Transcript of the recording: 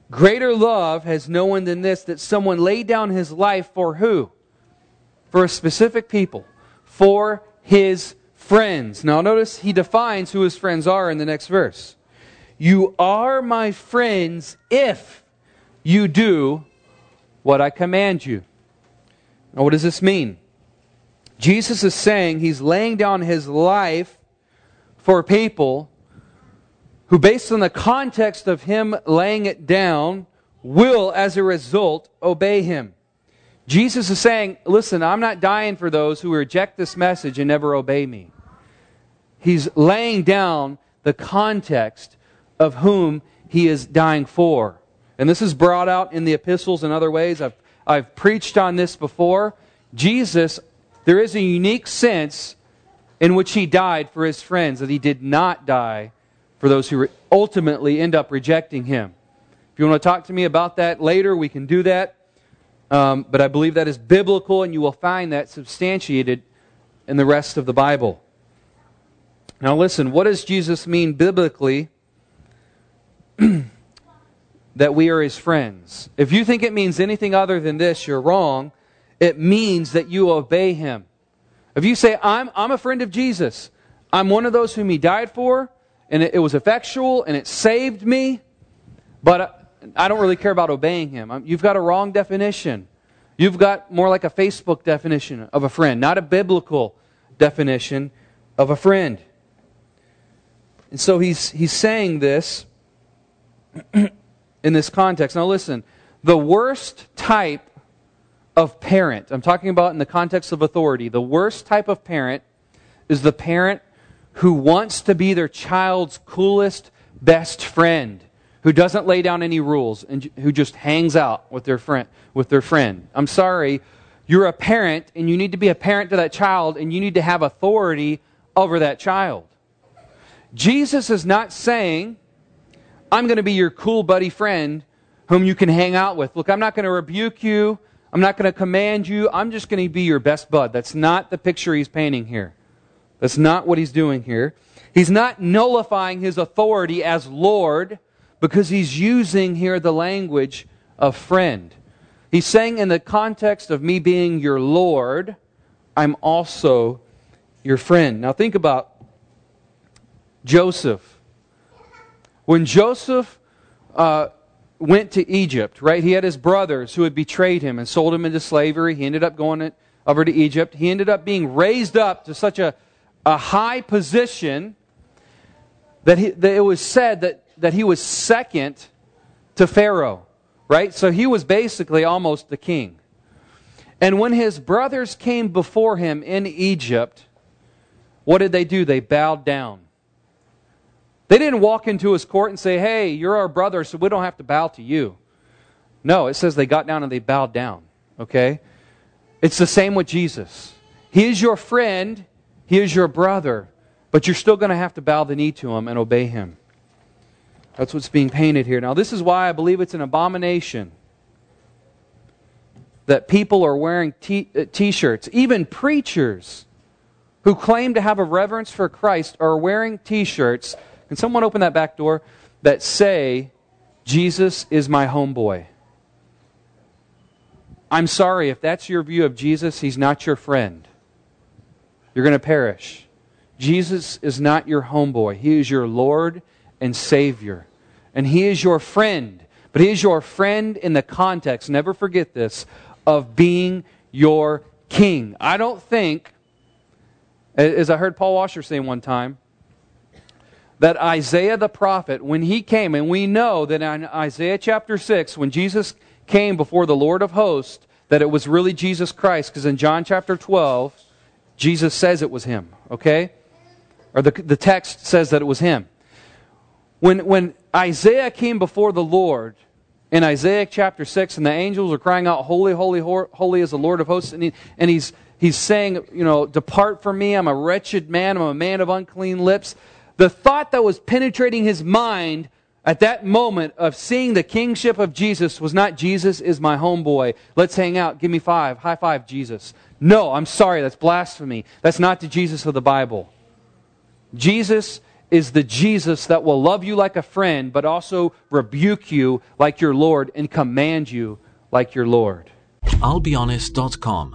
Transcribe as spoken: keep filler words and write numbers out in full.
Greater love has no one than this, that someone laid down his life for who? For a specific people. For his friends. Now notice he defines who his friends are in the next verse. You are my friends if you do what I command you. Now what does this mean? Jesus is saying He's laying down His life for people who, based on the context of Him laying it down, will, as a result, obey Him. Jesus is saying, listen, I'm not dying for those who reject this message and never obey me. He's laying down the context of whom He is dying for. And this is brought out in the epistles and other ways. I've, I've preached on this before. Jesus, there is a unique sense in which He died for His friends, that He did not die for those who ultimately end up rejecting Him. If you want to talk to me about that later, we can do that. Um, but I believe that is biblical, and you will find that substantiated in the rest of the Bible. Now listen, what does Jesus mean biblically that we are His friends? If you think it means anything other than this, you're wrong. It means that you obey Him. If you say, I'm, I'm a friend of Jesus, I'm one of those whom He died for, and it, it was effectual, and it saved me, but I don't really care about obeying Him. You've got a wrong definition. You've got more like a Facebook definition of a friend, not a biblical definition of a friend. And so he's he's saying this in this context. Now listen, the worst type of parent, I'm talking about in the context of authority, the worst type of parent is the parent who wants to be their child's coolest, best friend, who doesn't lay down any rules and who just hangs out with their friend. With their friend. I'm sorry, you're a parent and you need to be a parent to that child, and you need to have authority over that child. Jesus is not saying, I'm going to be your cool buddy friend whom you can hang out with. Look, I'm not going to rebuke you. I'm not going to command you. I'm just going to be your best bud. That's not the picture He's painting here. That's not what He's doing here. He's not nullifying His authority as Lord, because He's using here the language of friend. He's saying, in the context of me being your Lord, I'm also your friend. Now think about Joseph. When Joseph uh, went to Egypt, right? He had his brothers who had betrayed him and sold him into slavery. He ended up going over to Egypt. He ended up being raised up to such a, a high position that, he, that it was said that, that he was second to Pharaoh. Right? So he was basically almost the king. And when his brothers came before him in Egypt, what did they do? They bowed down. They didn't walk into his court and say, hey, you're our brother, so we don't have to bow to you. No, it says they got down and they bowed down. Okay? It's the same with Jesus. He is your friend, He is your brother, but you're still going to have to bow the knee to Him and obey Him. That's what's being painted here. Now, this is why I believe it's an abomination that people are wearing t- uh, t-shirts. Even preachers who claim to have a reverence for Christ are wearing t-shirts. Can someone open that back door? That say, Jesus is my homeboy. I'm sorry, if that's your view of Jesus, He's not your friend. You're going to perish. Jesus is not your homeboy. He is your Lord and Savior. And He is your friend. But He is your friend in the context, never forget this, of being your king. I don't think, as I heard Paul Washer say one time, that Isaiah the prophet, when he came, and we know that in Isaiah chapter six, when Jesus came before the Lord of hosts, that it was really Jesus Christ, because in John chapter twelve, Jesus says it was Him, okay? Or the, the text says that it was Him. When, when Isaiah came before the Lord in Isaiah chapter six, and the angels are crying out, holy, holy, holy is the Lord of hosts, and, he, and he's, he's saying, you know, depart from me, I'm a wretched man, I'm a man of unclean lips. The thought that was penetrating his mind at that moment of seeing the kingship of Jesus was not, Jesus is my homeboy, let's hang out, give me five, high five Jesus. No, I'm sorry, that's blasphemy. That's not the Jesus of the Bible. Jesus is the Jesus that will love you like a friend, but also rebuke you like your Lord and command you like your Lord. I'll be honest dot com